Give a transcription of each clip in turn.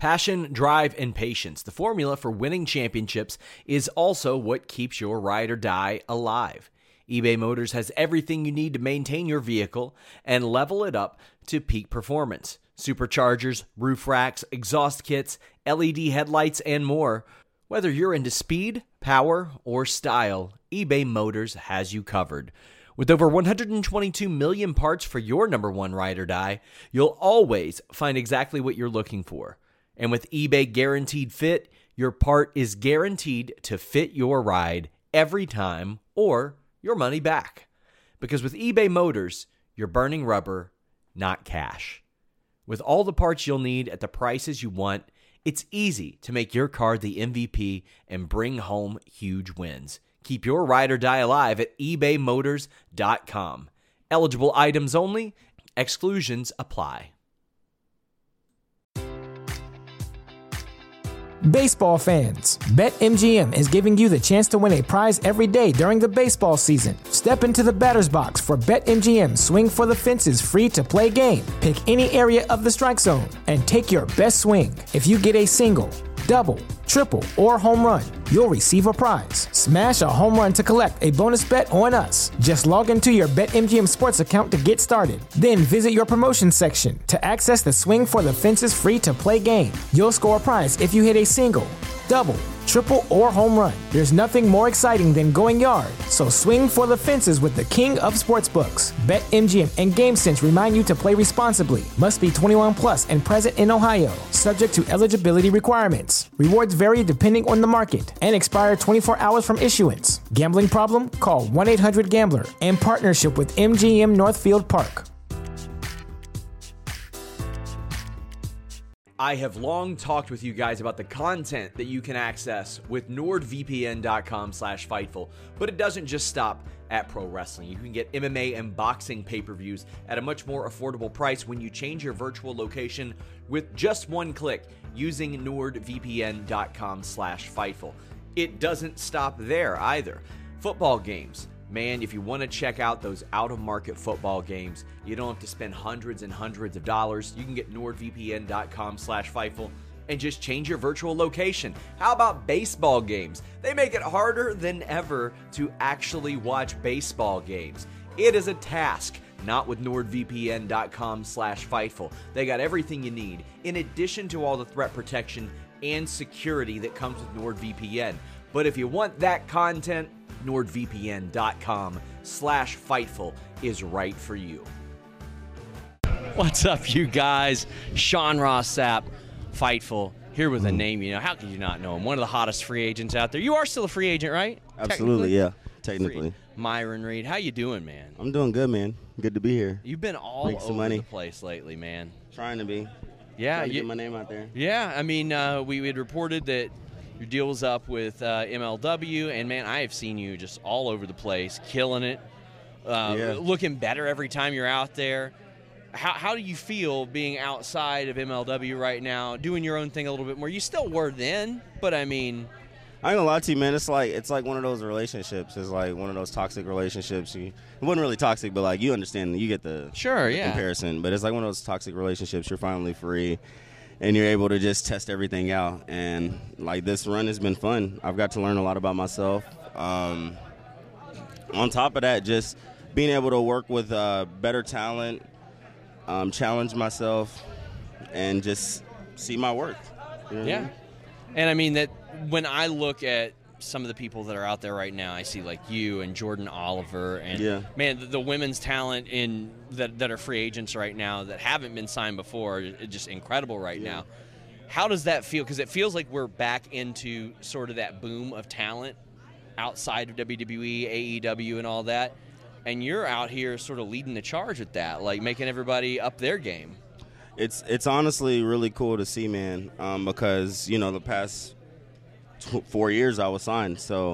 Passion, drive, and patience. The formula for winning championships is also what keeps your ride or die alive. eBay Motors has everything you need to maintain your vehicle and level it up to peak performance. Superchargers, roof racks, exhaust kits, LED headlights, and more. Whether you're into speed, power, or style, eBay Motors has you covered. With over 122 million parts for your number one ride or die, you'll always find exactly what you're looking for. And with eBay Guaranteed Fit, your part is guaranteed to fit your ride every time or your money back. Because with eBay Motors, you're burning rubber, not cash. With all the parts you'll need at the prices you want, it's easy to make your car the MVP and bring home huge wins. Keep your ride or die alive at ebaymotors.com. Eligible items only. Exclusions apply. Baseball fans, BetMGM is giving you the chance to win a prize every day during the baseball season. Step into the batter's box for BetMGM Swing for the Fences free-to-play game. Pick any area of the strike zone and take your best swing. If you get a single, double, triple, or home run, you'll receive a prize. Smash a home run to collect a bonus bet on us. Just log into your BetMGM Sports account to get started. Then visit your promotions section to access the Swing for the Fences free-to-play game. You'll score a prize if you hit a single, double, triple, or home run. There's nothing more exciting than going yard, so swing for the fences with the king of sportsbooks. BetMGM and GameSense remind you to play responsibly. Must be 21 plus and present in Ohio, subject to eligibility requirements. Rewards vary depending on the market and expire 24 hours from issuance. Gambling problem? Call 1-800-GAMBLER. In partnership with MGM Northfield Park. I have long talked with you guys about the content that you can access with NordVPN.com/Fightful, but it doesn't just stop at pro wrestling. You can get MMA and boxing pay-per-views at a much more affordable price when you change your virtual location with just one click using NordVPN.com/Fightful. It doesn't stop there either. Football games. Man, if you want to check out those out-of-market football games, you don't have to spend hundreds and hundreds of dollars. You can get NordVPN.com/Fightful and just change your virtual location. How about baseball games? They make it harder than ever to actually watch baseball games. It is a task, not with NordVPN.com/Fightful. They got everything you need, in addition to all the threat protection and security that comes with NordVPN. But if you want that content, NordVPN.com/Fightful is right for you. What's up, you guys? Sean Ross Sapp, Fightful, here with a name, how could you not know him? One of the hottest free agents out there. You are still a free agent, right? Absolutely, yeah, technically. Myron Reed, how you doing, man? I'm doing good, man. Good to be here. You've been all over the place lately, man. Trying to be. Yeah. Trying to get my name out there. Yeah, I mean, we had reported that your deal was up with MLW, and, man, I have seen you just all over the place, killing it, looking better every time you're out there. How do you feel being outside of MLW right now, doing your own thing a little bit more? You still were then, but, I mean, I ain't gonna lie to you, man. It's like one of those relationships. It's like one of those toxic relationships. It wasn't really toxic, but, like, you understand. You get the comparison. But it's like one of those toxic relationships. You're finally free, and you're able to just test everything out. And, like, this run has been fun. I've got to learn a lot about myself. On top of that, just being able to work with better talent, challenge myself, and just see my worth. You know what I mean? And, I mean, that when I look at some of the people that are out there right now, I see, like, you and Jordan Oliver and, man, the women's talent that are free agents right now that haven't been signed before is just incredible right now. How does that feel? Because it feels like we're back into sort of that boom of talent outside of WWE, AEW, and all that. And you're out here sort of leading the charge with that, like making everybody up their game. It's honestly really cool to see, man, because, the past 4 years I was signed. So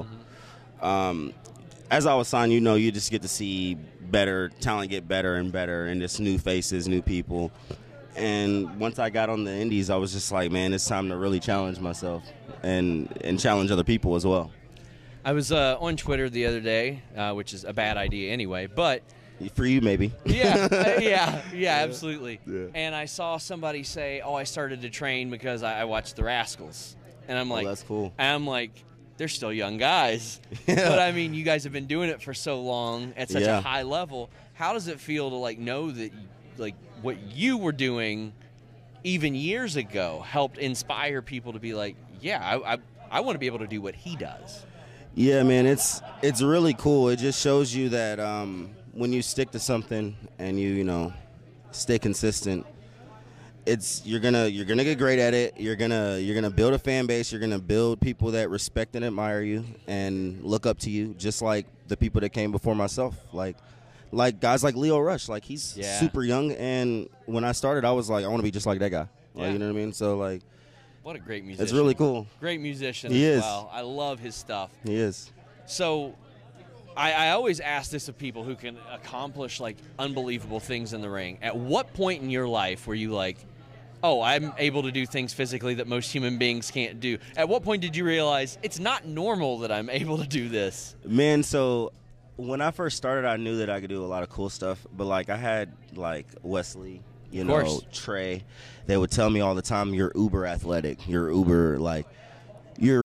as I was signed, you just get to see better talent get better and better, and just new faces, new people. And once I got on the indies, I was just like, man, it's time to really challenge myself and challenge other people as well. I was on Twitter the other day, which is a bad idea anyway, but For you, maybe. Yeah, absolutely. Yeah. And I saw somebody say, I started to train because I watched The Rascals. And I'm like, that's cool. I'm like, they're still young guys. Yeah. But, I mean, you guys have been doing it for so long at such a high level. How does it feel to, like, know that, like, what you were doing even years ago helped inspire people to be like, I want to be able to do what he does? Yeah, man, it's really cool. It just shows you that when you stick to something and you stay consistent, you're gonna get great at it. You're gonna build a fan base. You're gonna build people that respect and admire you and look up to you, just like the people that came before myself. Like guys like Leo Rush. Like, he's super young, and when I started, I was like, I want to be just like that guy. Like, you know what I mean? So, like, what a great musician. It's really cool. Great musician he as is. well. I love his stuff. He is. So I always ask this of people who can accomplish, like, unbelievable things in the ring. At what point in your life were you like, I'm able to do things physically that most human beings can't do? At what point did you realize it's not normal that I'm able to do this? Man, so when I first started, I knew that I could do a lot of cool stuff. But, like, I had, like, Wesley, Trey. They would tell me all the time, you're uber athletic. You're uber, like, you're...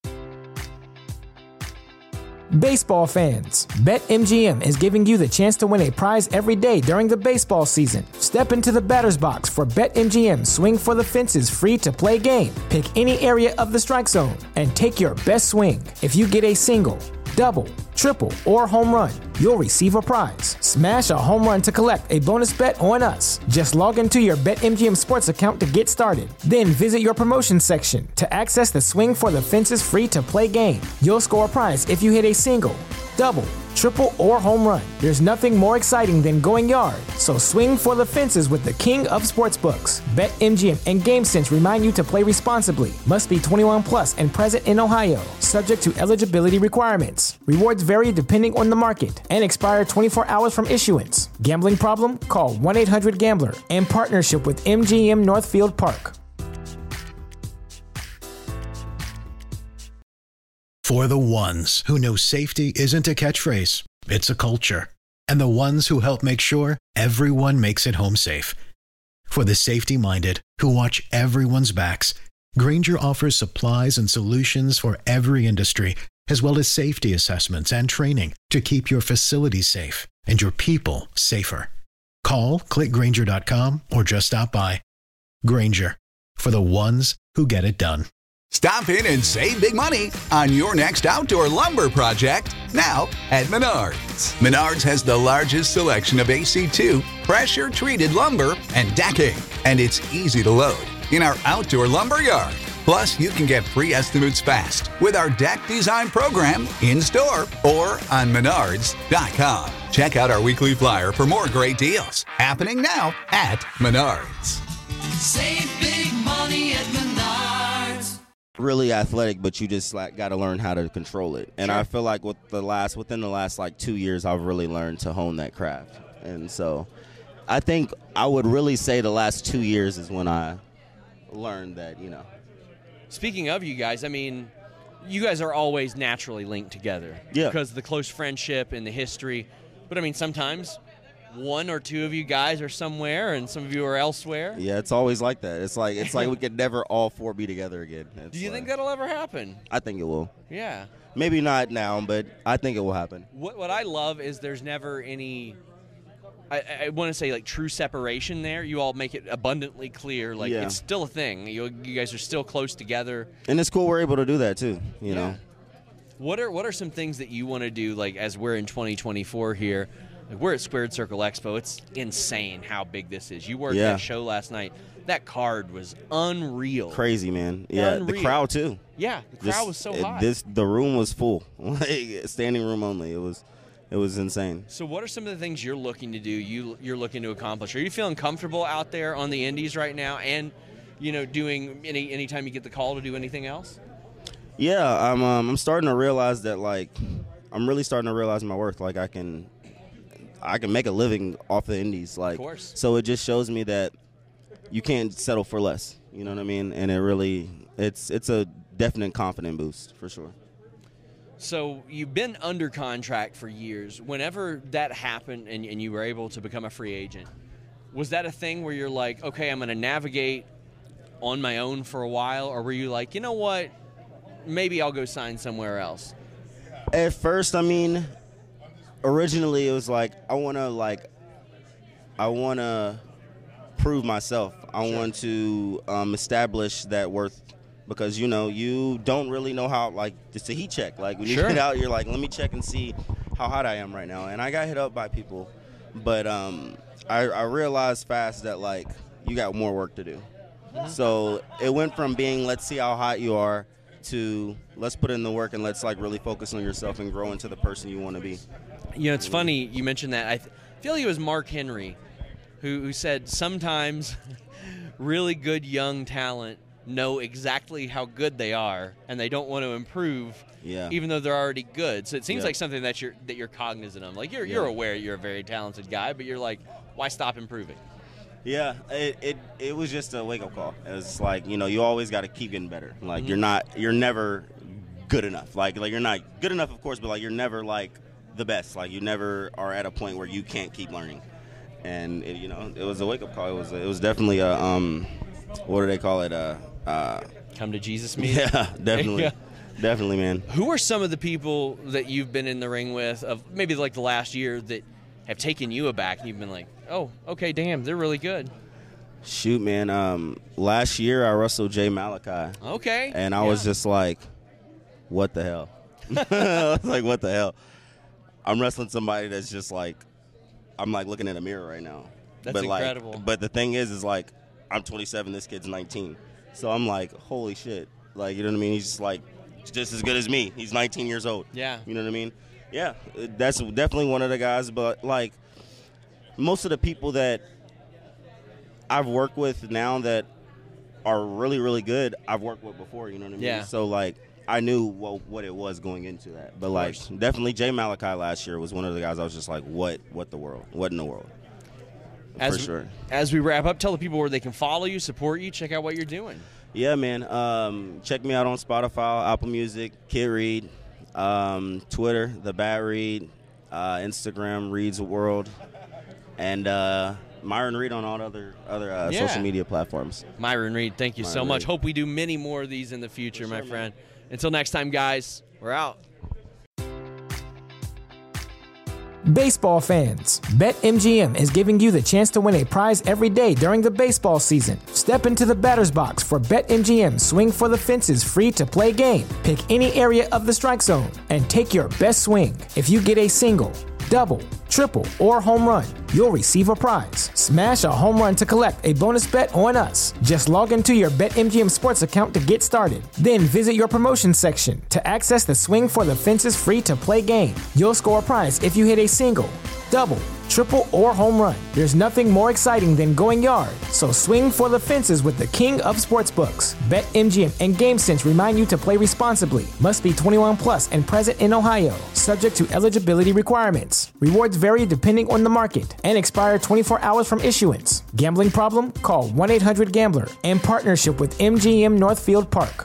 Baseball fans, BetMGM is giving you the chance to win a prize every day during the baseball season. Step into the batter's box for BetMGM Swing for the Fences free-to-play game. Pick any area of the strike zone and take your best swing. If you get a single, double, triple, or home run, you'll receive a prize. Smash a home run to collect a bonus bet on us. Just log into your BetMGM Sports account to get started. Then visit your promotions section to access the Swing for the Fences free-to-play game. You'll score a prize if you hit a single, double, triple, or home run. There's nothing more exciting than going yard, so swing for the fences with the king of sportsbooks. BetMGM and GameSense remind you to play responsibly. Must be 21 plus and present in Ohio. Subject to eligibility requirements. Rewards vary depending on the market and expire 24 hours from issuance. Gambling problem? Call 1-800-GAMBLER in partnership with MGM Northfield Park. For the ones who know safety isn't a catchphrase, it's a culture. And the ones who help make sure everyone makes it home safe. For the safety-minded who watch everyone's backs, Grainger offers supplies and solutions for every industry, as well as safety assessments and training to keep your facilities safe and your people safer. Call, click Grainger.com, or just stop by. Grainger, for the ones who get it done. Stop in and save big money on your next outdoor lumber project now at Menards. Menards has the largest selection of AC2 pressure-treated lumber and decking, and it's easy to load in our outdoor lumber yard. Plus, you can get free estimates fast with our deck design program in-store or on Menards.com. Check out our weekly flyer for more great deals happening now at Menards. Save big money at Menards. Really athletic, but you just got to learn how to control it. And I feel like within the last like 2 years, I've really learned to hone that craft. And so I think I would really say the last 2 years is when I learned that, Speaking of you guys, I mean, you guys are always naturally linked together. Yeah. Because of the close friendship and the history. But, I mean, sometimes one or two of you guys are somewhere and some of you are elsewhere. Yeah, it's always like that. It's like we could never all four be together again. Do you think that'll ever happen? I think it will. Yeah. Maybe not now, but I think it will happen. What I love is there's never any, I want to say, like, true separation there. You all make it abundantly clear, like, it's still a thing. You guys are still close together. And it's cool we're able to do that, too, you know. What are some things that you want to do, like, as we're in 2024 here? Like, we're at Squared Circle Expo. It's insane how big this is. You worked that show last night. That card was unreal. Crazy, man. Yeah, unreal. The crowd, too. Yeah, the crowd was so hot. The room was full. Like, standing room only. It was insane. So what are some of the things you're looking to do, you're looking to accomplish? Are you feeling comfortable out there on the indies right now and, doing anytime you get the call to do anything else? Yeah, I'm starting to realize that, like, I'm really starting to realize my worth. Like, I can make a living off the indies. Like, of course. So it just shows me that you can't settle for less. You know what I mean? And it's a definite confidence boost for sure. So you've been under contract for years. Whenever that happened and you were able to become a free agent, was that a thing where you're like, okay, I'm going to navigate on my own for a while? Or were you like, you know what, maybe I'll go sign somewhere else? At first, I mean, originally it was like, I want to prove myself. I want to establish that worth. Because, you know, you don't really know how, like, it's a heat check. Like, when you get out, you're like, let me check and see how hot I am right now. And I got hit up by people. But I realized fast that, like, you got more work to do. So it went from being, let's see how hot you are, to let's put in the work and let's, like, really focus on yourself and grow into the person you want to be. You know, it's funny you mentioned that. I feel like it was Mark Henry who said sometimes really good young talent know exactly how good they are, and they don't want to improve, even though they're already good. So it seems like something that you're cognizant of. Like you're aware you're a very talented guy, but you're like, why stop improving? Yeah, it was just a wake up call. It was like, you know, you always got to keep getting better. Like you're never good enough. Like you're not good enough, of course, but like you're never like the best. Like you never are at a point where you can't keep learning. And it, you know, it was a wake up call. It was definitely a what do they call it? Come to Jesus meeting? Yeah, definitely. Definitely, man. Who are some of the people that you've been in the ring with of maybe like the last year that have taken you aback and you've been like, oh, okay, damn, they're really good? Shoot, man. Last year I wrestled Jay Malachi. Okay. And I was just like, what the hell? I was like, what the hell? I'm wrestling somebody that's just like, I'm like looking in a mirror right now. That's incredible. Like, but the thing is like, I'm 27, this kid's 19. So I'm like, holy shit. Like, you know what I mean? He's like just as good as me. He's 19 years old. Yeah. You know what I mean? Yeah, that's definitely one of the guys. But, like, most of the people that I've worked with now that are really, really good, I've worked with before, you know what I mean? Yeah. So, like, I knew what it was going into that. But, like, definitely Jay Malachi last year was one of the guys I was just like, what in the world? For sure. As we wrap up, tell the people where they can follow you, support you, check out what you're doing. Yeah, man. Check me out on Spotify, Apple Music, Kid Reed, Twitter, The Bat Reed, Instagram, Reed's World, and Myron Reed on all other social media platforms. Myron Reed, thank you so much. Hope we do many more of these in the future, my friend. Until next time, guys, we're out. Baseball fans, BetMGM is giving you the chance to win a prize every day during the baseball season. Step into the batter's box for BetMGM Swing for the Fences free-to-play game. Pick any area of the strike zone and take your best swing. If you get a single, double, triple, or home run, you'll receive a prize. Smash a home run to collect a bonus bet on us. Just log into your BetMGM Sports account to get started. Then visit your promotion section to access the Swing for the Fences free-to-play game. You'll score a prize if you hit a single, double, triple, or home run. There's nothing more exciting than going yard. So swing for the fences with the king of sportsbooks. BetMGM and GameSense remind you to play responsibly. Must be 21 plus and present in Ohio. Subject to eligibility requirements. Rewards vary depending on the market and expire 24 hours from issuance. Gambling problem? Call 1-800-GAMBLER. In partnership with MGM Northfield Park.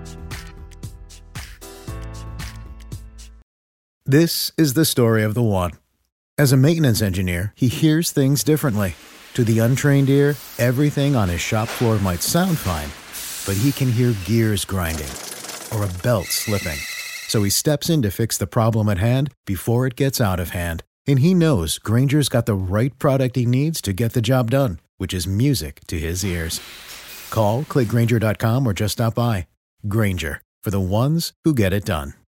This is the story of the one. As a maintenance engineer, he hears things differently. To the untrained ear, everything on his shop floor might sound fine, but he can hear gears grinding or a belt slipping. So he steps in to fix the problem at hand before it gets out of hand. And he knows Grainger's got the right product he needs to get the job done, which is music to his ears. Call, click Grainger.com, or just stop by. Grainger, for the ones who get it done.